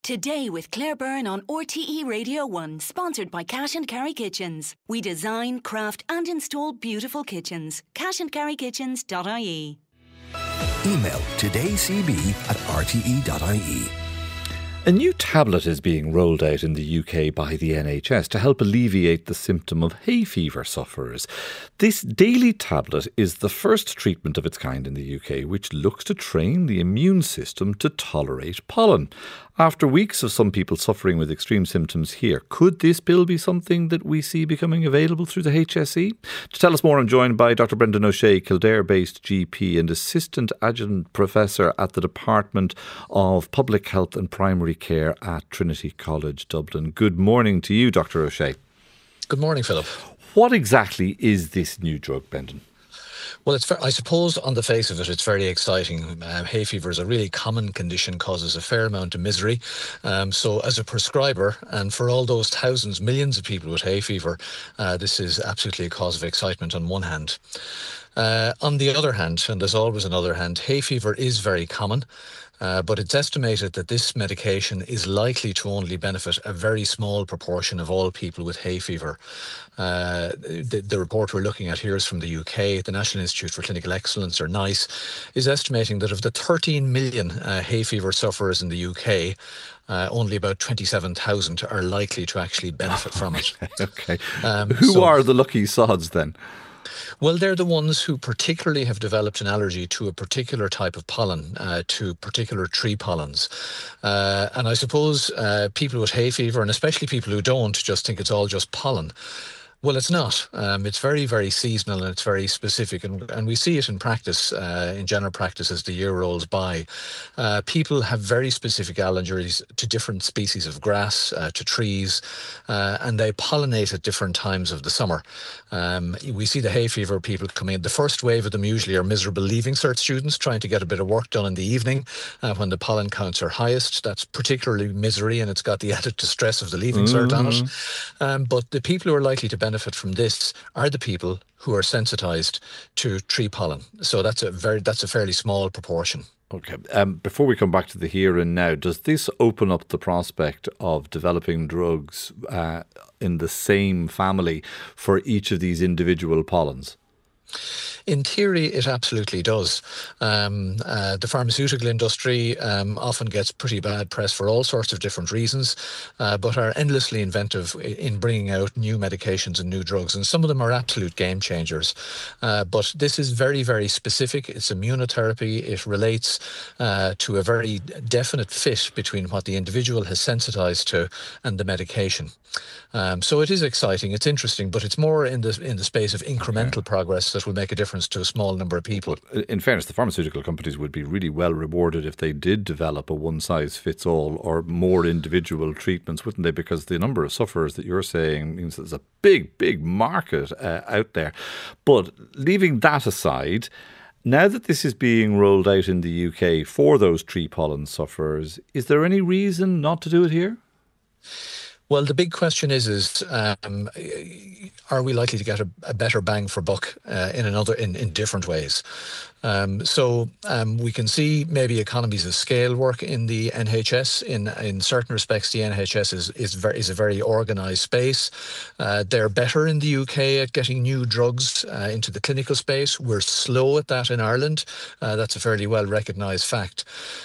Today with Claire Byrne on RTE Radio 1, sponsored by Cash and Carry Kitchens. We design, craft and install beautiful kitchens. cashandcarrykitchens.ie. Email todaycb@rte.ie. A new tablet is being rolled out in the UK by the NHS to help alleviate the symptom of hay fever sufferers. This daily tablet is the first treatment of its kind in the UK, which looks to train the immune system to tolerate pollen. After weeks of some people suffering with extreme symptoms here, could this bill be something that we see becoming available through the HSE? To tell us more, I'm joined by Dr Brendan O'Shea, Kildare-based GP and Assistant Adjunct Professor at the Department of Public Health and Primary Care at Trinity College Dublin. Good morning to you, Dr O'Shea. Good morning, Philip. What exactly is this new drug, Brendan? Well, I suppose on the face of it, it's very exciting. Hay fever is a really common condition, causes a fair amount of misery. So as a prescriber, and for all those thousands, millions of people with hay fever, this is absolutely a cause of excitement on one hand. On the other hand, and there's always another hand, hay fever is very common. But it's estimated that this medication is likely to only benefit a very small proportion of all people with hay fever. The report we're looking at here is from the UK. The National Institute for Clinical Excellence, or NICE, is estimating that of the 13 million hay fever sufferers in the UK, only about 27,000 are likely to actually benefit from it. Okay. Who are the lucky sods then? Well, they're the ones who particularly have developed an allergy to a particular type of pollen, to particular tree pollens. And I suppose people with hay fever, and especially people who don't, just think it's all just pollen. Well, it's not. It's very, very seasonal and it's very specific. And we see it in practice, in general practice as the year rolls by. People have very specific allergies to different species of grass, to trees, and they pollinate at different times of the summer. We see the hay fever people coming in. The first wave of them usually are miserable Leaving Cert students trying to get a bit of work done in the evening when the pollen counts are highest. That's particularly misery, and it's got the added distress of the Leaving Cert on it. But the people who are likely to benefit from this are the people who are sensitised to tree pollen. So that's a fairly small proportion. Okay. Before we come back to the here and now, does this open up the prospect of developing drugs in the same family for each of these individual pollens? In theory, it absolutely does. The pharmaceutical industry often gets pretty bad press for all sorts of different reasons, but are endlessly inventive in bringing out new medications and new drugs, and some of them are absolute game changers. But this is very, very specific. It's immunotherapy. It relates to a very definite fit between what the individual has sensitized to and the medication. So it is exciting, it's interesting, but it's more in the space of incremental progress that will make a difference to a small number of people. In fairness, the pharmaceutical companies would be really well rewarded if they did develop a one-size-fits-all or more individual treatments, wouldn't they? Because the number of sufferers that you're saying means there's a big, big market out there. But leaving that aside, now that this is being rolled out in the UK for those tree pollen sufferers, is there any reason not to do it here? Well, the big question is are we likely to get a better bang for buck in different ways? So we can see maybe economies of scale work in the NHS. In certain respects, the NHS is a very organised space. They're better in the UK at getting new drugs into the clinical space. We're slow at that in Ireland. That's a fairly well recognised fact.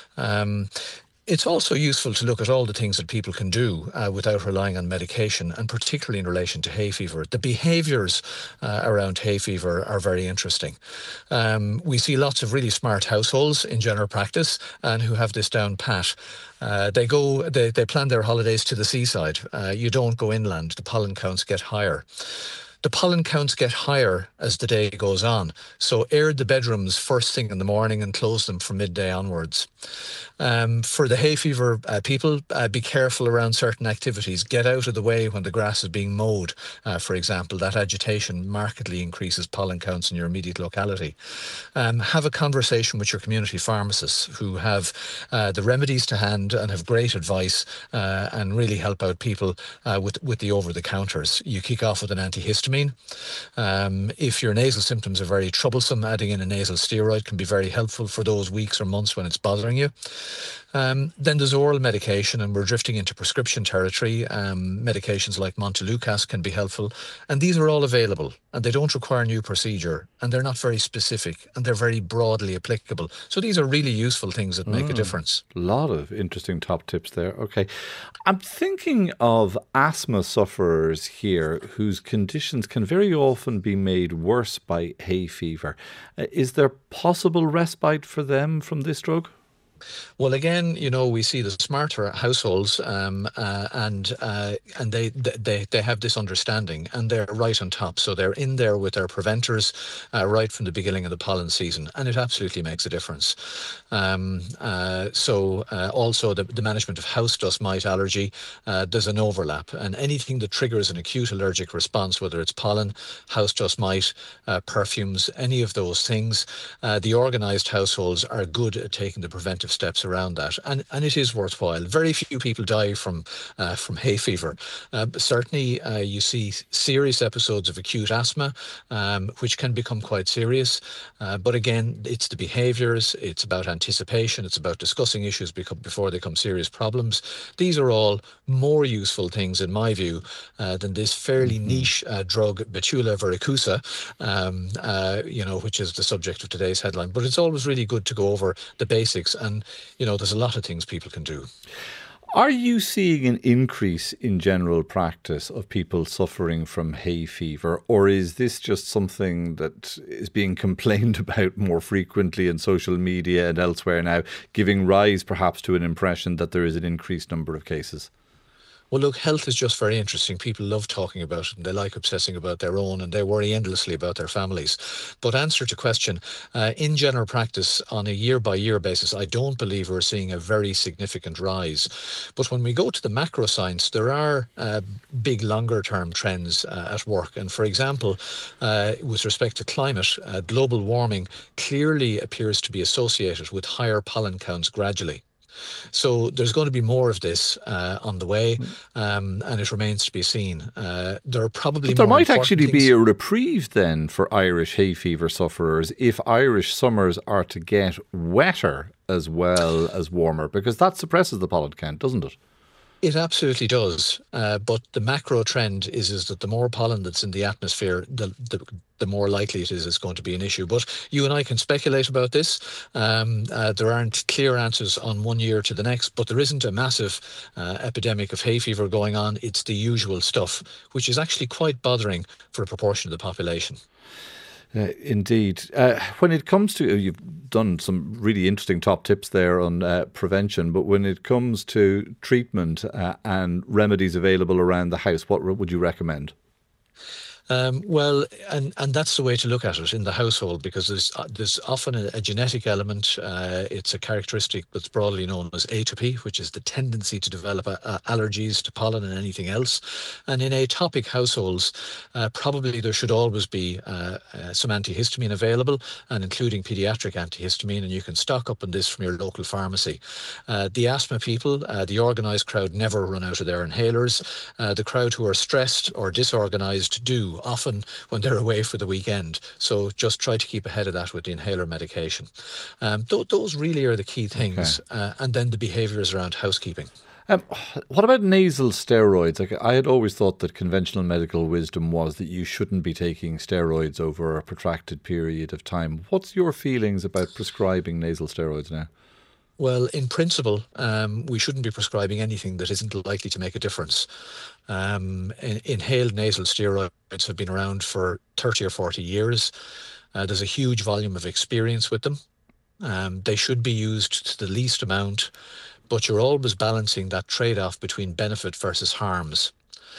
It's also useful to look at all the things that people can do without relying on medication, and particularly in relation to hay fever. The behaviours around hay fever are very interesting. We see lots of really smart households in general practice and who have this down pat. They plan their holidays to the seaside. You don't go inland. The pollen counts get higher. The pollen counts get higher as the day goes on. So air the bedrooms first thing in the morning and close them from midday onwards. For the hay fever people, be careful around certain activities. Get out of the way when the grass is being mowed, for example. That agitation markedly increases pollen counts in your immediate locality. Have a conversation with your community pharmacists who have the remedies to hand and have great advice and really help out people with the over-the-counters. You kick off with an antihistamine antihistamine. If your nasal symptoms are very troublesome, adding in a nasal steroid can be very helpful for those weeks or months when it's bothering you. Then there's oral medication, and we're drifting into prescription territory. Medications like Montelukast can be helpful, and these are all available, and they don't require new procedure, and they're not very specific, and they're very broadly applicable. So these are really useful things that make a difference. A lot of interesting top tips there. Okay. I'm thinking of asthma sufferers here whose conditions can very often be made worse by hay fever. Is there possible respite for them from this drug? Well, again, we see the smarter households, and they have this understanding, and they're right on top. So they're in there with their preventers right from the beginning of the pollen season, and it absolutely makes a difference. Also, the management of house dust mite allergy, there's an overlap, and anything that triggers an acute allergic response, whether it's pollen, house dust mite, perfumes, any of those things, the organised households are good at taking the preventive steps around that, and it is worthwhile. Very few people die from hay fever. Certainly, you see serious episodes of acute asthma, which can become quite serious. But again, it's the behaviours, it's about anticipation, it's about discussing issues before they become serious problems. These are all more useful things, in my view, than this fairly niche drug, Betula varicosa, which is the subject of today's headline. But it's always really good to go over the basics, and there's a lot of things people can do. Are you seeing an increase in general practice of people suffering from hay fever, or is this just something that is being complained about more frequently in social media and elsewhere now, giving rise perhaps to an impression that there is an increased number of cases? Well, look, health is just very interesting. People love talking about it, and they like obsessing about their own, and they worry endlessly about their families. But answer to question, in general practice, on a year-by-year basis, I don't believe we're seeing a very significant rise. But when we go to the macro science, there are big longer-term trends at work. And for example, with respect to climate, global warming clearly appears to be associated with higher pollen counts gradually. So there's going to be more of this on the way, and it remains to be seen. There are probably but there more might actually things. be a reprieve then for Irish hay fever sufferers if Irish summers are to get wetter as well as warmer, because that suppresses the pollen count, doesn't it? It absolutely does, but the macro trend is that the more pollen that's in the atmosphere, the more likely it is it's going to be an issue. But you and I can speculate about this. There aren't clear answers on one year to the next, but there isn't a massive epidemic of hay fever going on. It's the usual stuff, which is actually quite bothering for a proportion of the population. Indeed. When it comes to, you've done some really interesting top tips there on prevention, but when it comes to treatment and remedies available around the house, what would you recommend? Well, and that's the way to look at it in the household, because there's often a genetic element. It's a characteristic that's broadly known as atopy, which is the tendency to develop allergies to pollen and anything else. And in atopic households, probably there should always be some antihistamine available, and including pediatric antihistamine, and you can stock up on this from your local pharmacy. The asthma people, the organised crowd, never run out of their inhalers. The crowd who are stressed or disorganised do, often when they're away for the weekend. So just try to keep ahead of that with the inhaler medication. Those really are the key things. Okay. And then the behaviours around housekeeping. What about nasal steroids? Like, I had always thought that conventional medical wisdom was that you shouldn't be taking steroids over a protracted period of time. What's your feelings about prescribing nasal steroids now? Well, in principle, we shouldn't be prescribing anything that isn't likely to make a difference. Inhaled nasal steroids have been around for 30 or 40 years. There's a huge volume of experience with them. They should be used to the least amount, but you're always balancing that trade-off between benefit versus harms.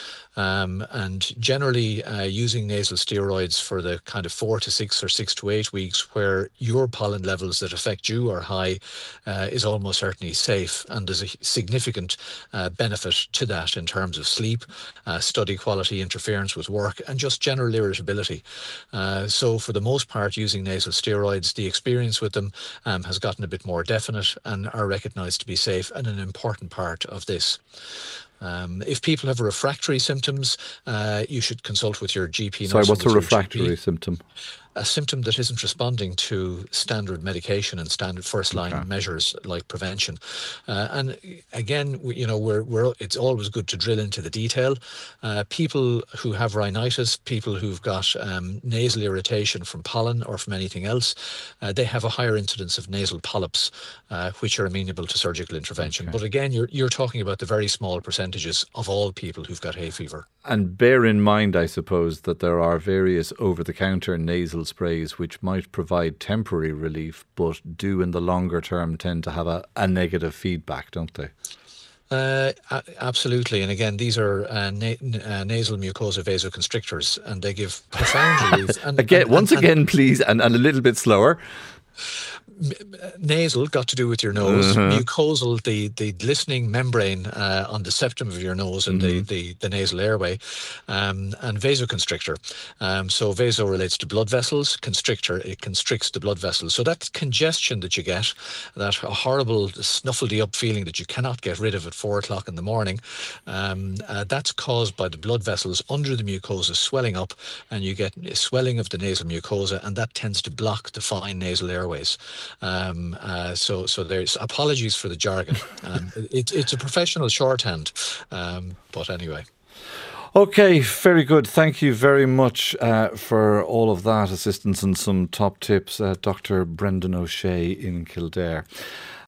And generally using nasal steroids for the kind of 4 to 6 or 6 to 8 weeks where your pollen levels that affect you are high is almost certainly safe, and there's a significant benefit to that in terms of sleep, study quality, interference with work, and just general irritability. So for the most part, using nasal steroids, the experience with them has gotten a bit more definite and are recognised to be safe and an important part of this. If people have refractory symptoms, you should consult with your GP. Sorry, what's a refractory symptom? A symptom that isn't responding to standard medication and standard first-line measures like prevention. And again, it's always good to drill into the detail. People who have rhinitis, people who've got nasal irritation from pollen or from anything else, they have a higher incidence of nasal polyps, which are amenable to surgical intervention. But again, you're talking about the very small percentages of all people who've got hay fever. And bear in mind, I suppose, that there are various over-the-counter nasal sprays which might provide temporary relief, but do in the longer term tend to have a negative feedback, don't they? Absolutely. And again, these are nasal mucosa vasoconstrictors, and they give profound relief. Once again, please, and a little bit slower. Nasal got to do with your nose. Mucosal, the glistening membrane on the septum of your nose and the nasal airway, and vasoconstrictor. So vaso relates to blood vessels. Constrictor, it constricts the blood vessels. So that congestion that you get, that horrible snuffledy up feeling that you cannot get rid of at 4 o'clock in the morning, that's caused by the blood vessels under the mucosa swelling up, and you get swelling of the nasal mucosa, and that tends to block the fine nasal airways. So there's apologies for the jargon. It's a professional shorthand, but anyway. Okay, very good. Thank you very much for all of that assistance and some top tips, Dr. Brendan O'Shea in Kildare.